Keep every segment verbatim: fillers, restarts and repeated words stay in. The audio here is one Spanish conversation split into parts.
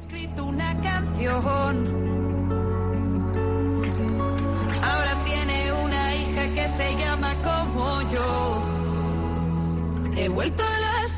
escrito una canción. Ahora tiene una hija que se llama como yo. He vuelto a la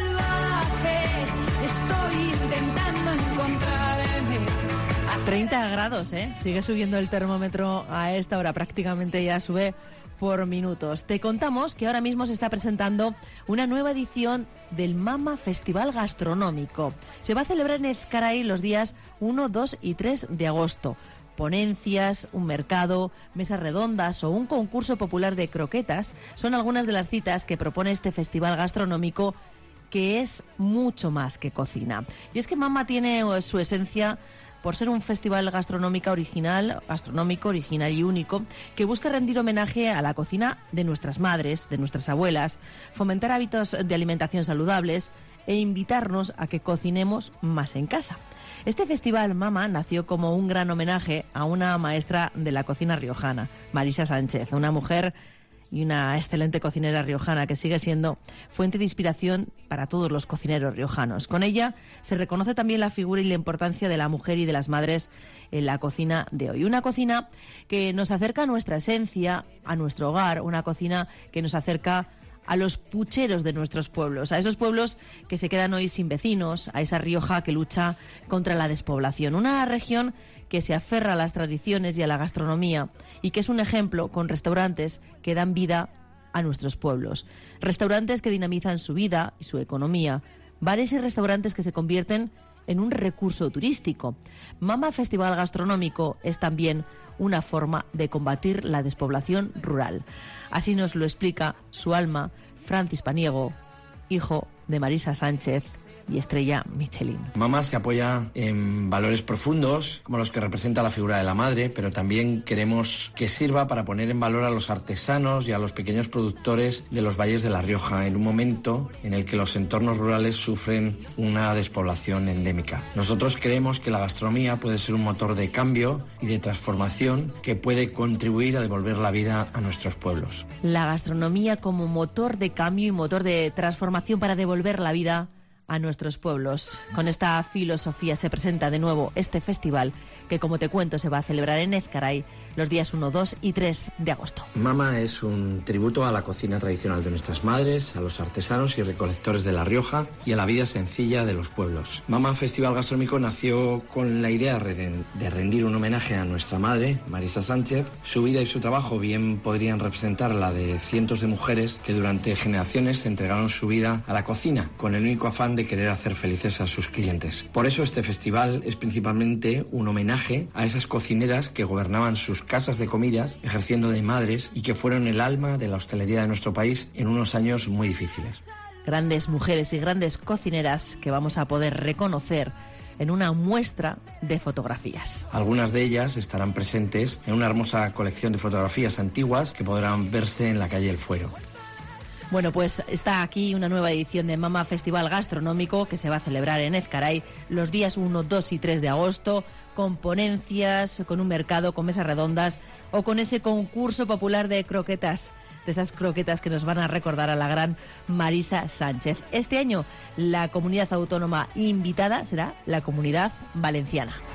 salvaje, estoy intentando encontrarme. treinta grados, ¿eh? Sigue subiendo el termómetro a esta hora, prácticamente ya sube por minutos. Te contamos que ahora mismo se está presentando una nueva edición del Mama Festival Gastronómico. Se va a celebrar en Ezcaray los días uno, dos y tres de agosto. Ponencias, un mercado, mesas redondas o un concurso popular de croquetas son algunas de las citas que propone este festival gastronómico, que es mucho más que cocina. Y es que Mama tiene su esencia por ser un festival gastronómico original, gastronómico original y único, que busca rendir homenaje a la cocina de nuestras madres, de nuestras abuelas, fomentar hábitos de alimentación saludables e invitarnos a que cocinemos más en casa. Este festival Mama nació como un gran homenaje a una maestra de la cocina riojana, Marisa Sánchez, una mujer y una excelente cocinera riojana que sigue siendo fuente de inspiración para todos los cocineros riojanos. Con ella se reconoce también la figura y la importancia de la mujer y de las madres en la cocina de hoy. Una cocina que nos acerca a nuestra esencia, a nuestro hogar, una cocina que nos acerca a los pucheros de nuestros pueblos, a esos pueblos que se quedan hoy sin vecinos, a esa Rioja que lucha contra la despoblación. Una región que se aferra a las tradiciones y a la gastronomía y que es un ejemplo con restaurantes que dan vida a nuestros pueblos. Restaurantes que dinamizan su vida y su economía. Bares y restaurantes que se convierten en un recurso turístico. Mama Festival Gastronómico es también una forma de combatir la despoblación rural. Así nos lo explica su alma, Francis Paniego, hijo de Marisa Sánchez y estrella Michelin. Mama se apoya en valores profundos, como los que representa la figura de la madre, pero también queremos que sirva para poner en valor a los artesanos y a los pequeños productores de los valles de La Rioja, en un momento en el que los entornos rurales sufren una despoblación endémica. Nosotros creemos que la gastronomía puede ser un motor de cambio y de transformación que puede contribuir a devolver la vida a nuestros pueblos. La gastronomía como motor de cambio y motor de transformación para devolver la vida a nuestros pueblos. Con esta filosofía se presenta de nuevo este festival que, como te cuento, se va a celebrar en Ezcaray los días uno, dos y tres de agosto. Mama es un tributo a la cocina tradicional de nuestras madres, a los artesanos y recolectores de La Rioja y a la vida sencilla de los pueblos. Mama Festival Gastronómico nació con la idea de rendir un homenaje a nuestra madre, Marisa Sánchez. Su vida y su trabajo bien podrían representar la de cientos de mujeres que durante generaciones entregaron su vida a la cocina con el único afán de querer hacer felices a sus clientes. Por eso este festival es principalmente un homenaje a esas cocineras que gobernaban sus casas de comidas, ejerciendo de madres y que fueron el alma de la hostelería de nuestro país en unos años muy difíciles. Grandes mujeres y grandes cocineras que vamos a poder reconocer en una muestra de fotografías. Algunas de ellas estarán presentes en una hermosa colección de fotografías antiguas que podrán verse en la calle El Fuero. Bueno, pues está aquí una nueva edición de Mama Festival Gastronómico que se va a celebrar en Ezcaray los días uno, dos y tres de agosto, con ponencias, con un mercado, con mesas redondas o con ese concurso popular de croquetas, de esas croquetas que nos van a recordar a la gran Marisa Sánchez. Este año la comunidad autónoma invitada será la Comunidad Valenciana.